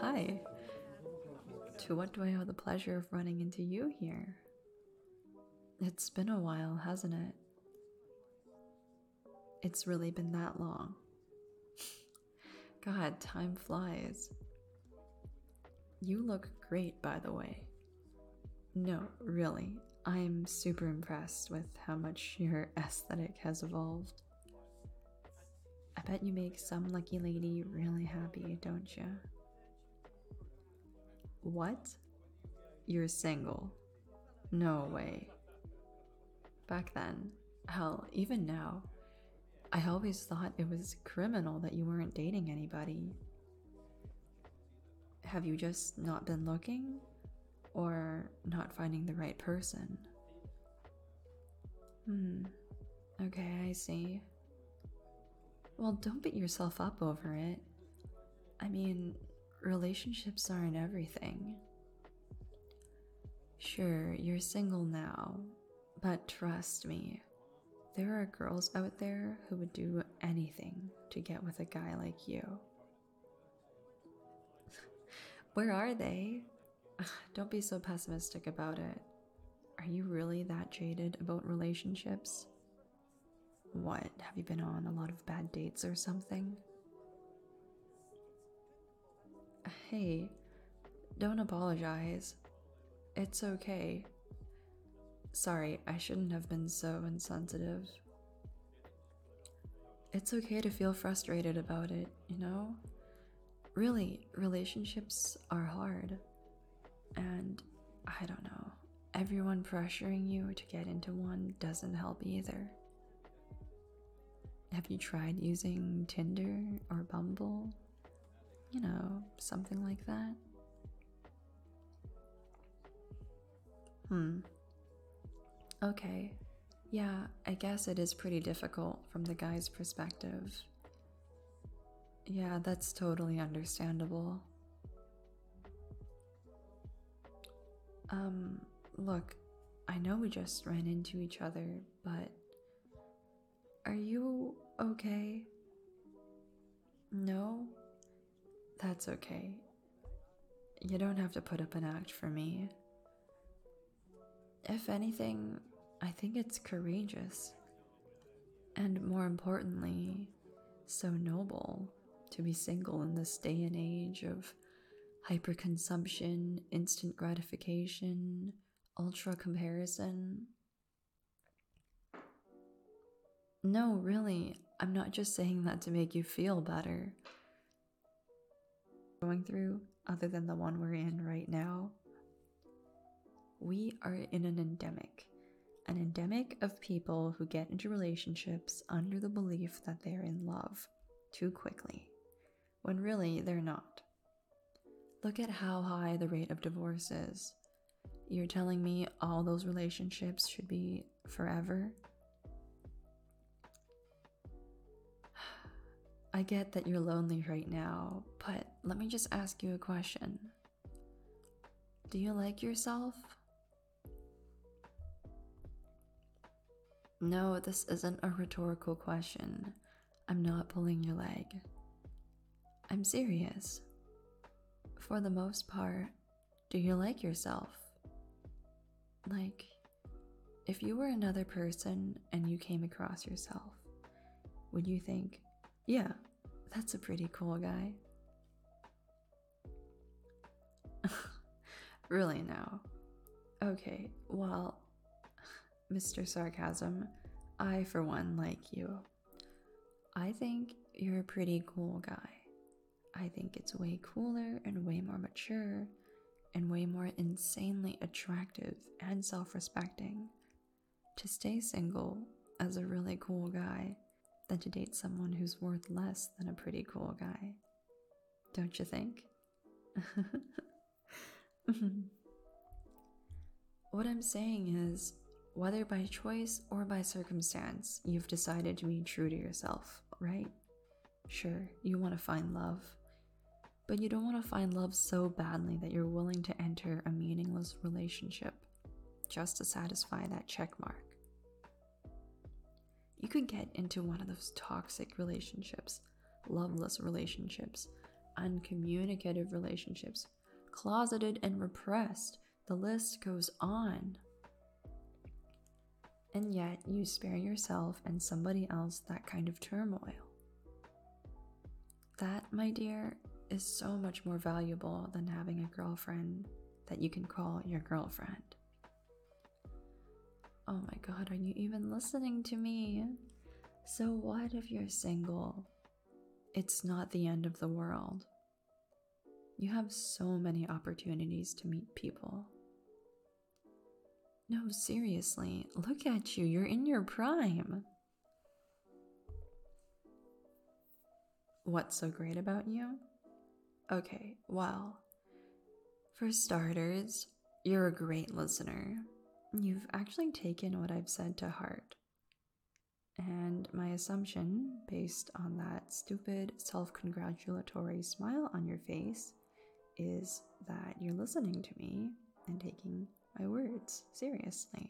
Hi. To what do I owe the pleasure of running into you here? It's been a while, hasn't it? It's really been that long. God, time flies. You look great, by the way. No, really, I'm super impressed with how much your aesthetic has evolved. I bet you make some lucky lady really happy, don't you? What? You're single? No way. Back then, hell, even now, I always thought it was criminal that you weren't dating anybody. Have you just not been looking? Or not finding the right person? Okay, I see. Well, don't beat yourself up over it. I mean, relationships aren't everything. Sure, you're single now, but trust me, there are girls out there who would do anything to get with a guy like you. Where are they? Don't be so pessimistic about it. Are you really that jaded about relationships? What, have you been on a lot of bad dates or something? Hey, don't apologize. It's okay. Sorry, I shouldn't have been so insensitive. It's okay to feel frustrated about it, you know? Really, relationships are hard. And I don't know, everyone pressuring you to get into one doesn't help either. Have you tried using Tinder or Bumble? You know, something like that? Okay. Yeah, I guess it is pretty difficult from the guy's perspective. Yeah, that's totally understandable. Look, I know we just ran into each other, but are you okay? No? That's okay. You don't have to put up an act for me. If anything, I think it's courageous. And more importantly, so noble to be single in this day and age of hyperconsumption, instant gratification, ultra comparison. No, really, I'm not just saying that to make you feel better. Going through, other than the one we're in right now, we are in an endemic of people who get into relationships under the belief that they're in love too quickly, when really they're not. Look at how high the rate of divorce is. You're telling me all those relationships should be forever? I get that you're lonely right now, but let me just ask you a question. Do you like yourself? No, this isn't a rhetorical question. I'm not pulling your leg. I'm serious. For the most part, do you like yourself? Like, if you were another person and you came across yourself, would you think, yeah, that's a pretty cool guy? Really now? Okay, well, Mr. Sarcasm, I for one like you. I think you're a pretty cool guy. I think it's way cooler and way more mature and way more insanely attractive and self-respecting to stay single as a really cool guy than to date someone who's worth less than a pretty cool guy. Don't you think? What I'm saying is, whether by choice or by circumstance, you've decided to be true to yourself, right? Sure, you want to find love, but you don't want to find love so badly that you're willing to enter a meaningless relationship just to satisfy that check mark. You could get into one of those toxic relationships, loveless relationships, uncommunicative relationships, closeted and repressed. The list goes on. And yet, you spare yourself and somebody else that kind of turmoil. That, my dear, is so much more valuable than having a girlfriend that you can call your girlfriend. Oh my god, are you even listening to me? So, what if you're single? It's not the end of the world. You have so many opportunities to meet people. No, seriously, look at you, you're in your prime. What's so great about you? Okay, well, for starters, you're a great listener. You've actually taken what I've said to heart. And my assumption, based on that stupid self-congratulatory smile on your face, is that you're listening to me and taking my words seriously.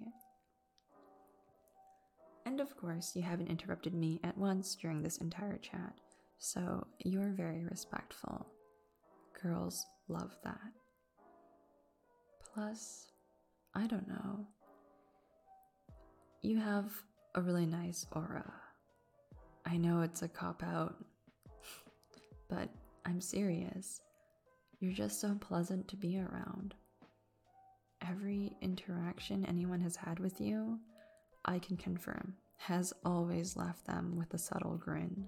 And of course, you haven't interrupted me at once during this entire chat, so you're very respectful. Girls love that. Plus, I don't know, you have a really nice aura. I know it's a cop-out, but I'm serious. You're just so pleasant to be around. Every interaction anyone has had with you, I can confirm, has always left them with a subtle grin.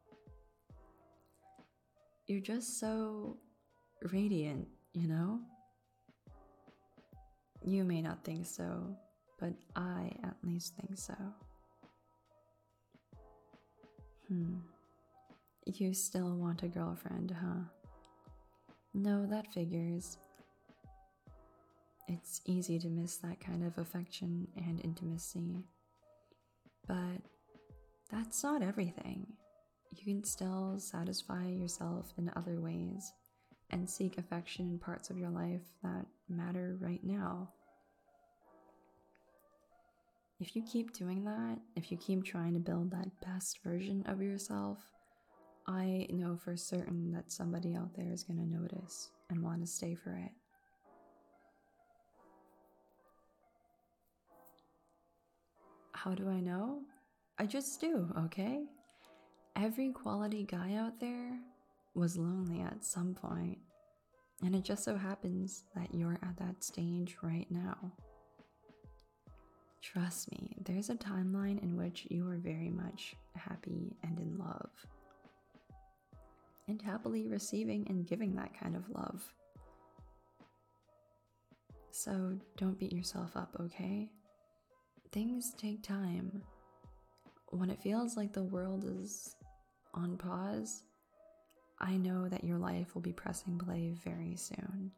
You're just so radiant, you know? You may not think so, but I at least think so. You still want a girlfriend, huh? No, that figures. It's easy to miss that kind of affection and intimacy. But that's not everything. You can still satisfy yourself in other ways and seek affection in parts of your life that matter right now. If you keep doing that, if you keep trying to build that best version of yourself, I know for certain that somebody out there is going to notice and want to stay for it. How do I know? I just do, okay? Every quality guy out there was lonely at some point, and it just so happens that you're at that stage right now. Trust me, there's a timeline in which you are very much happy and in love, and happily receiving and giving that kind of love. So don't beat yourself up, okay? Things take time. When it feels like the world is on pause, I know that your life will be pressing play very soon.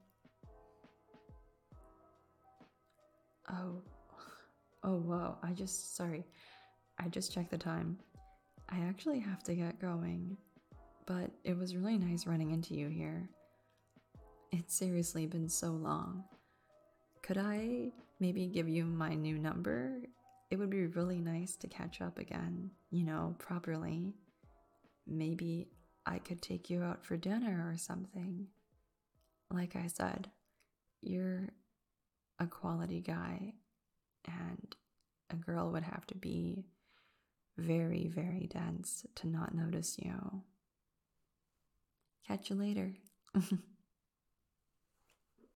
Oh, whoa, I just checked the time. I actually have to get going, but it was really nice running into you here. It's seriously been so long. Could I maybe give you my new number? It would be really nice to catch up again, properly. Maybe I could take you out for dinner or something. Like I said, you're a quality guy, and a girl would have to be very, very dense to not notice you. Catch you later.